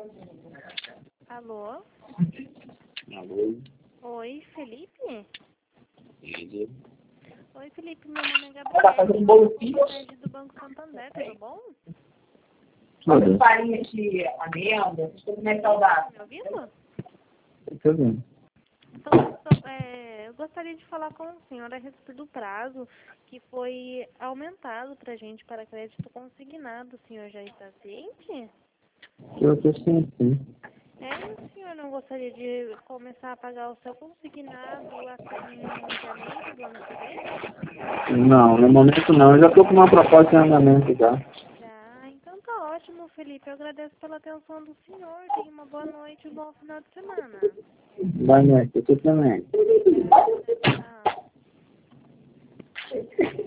Alô? Alô? Oi, Felipe? Ele? Oi, Felipe, meu nome é Gabriela, sou do Banco Santander, tudo bom? Tudo. Farinha de amêndoa, como é saudável. Tá me ouvindo? Tudo bem. Então, eu gostaria de falar com o senhor a respeito do prazo que foi aumentado para a gente para crédito consignado. O senhor já está ciente? Eu estou sim. E o senhor não gostaria de começar a pagar o seu consignado em janeiro do ano que vem? Não, no momento não. Eu já estou com uma proposta em andamento já. Já, então tá ótimo, Felipe. Eu agradeço pela atenção do senhor. Tenha uma boa noite e um bom final de semana. Boa noite, eu também. Tchau.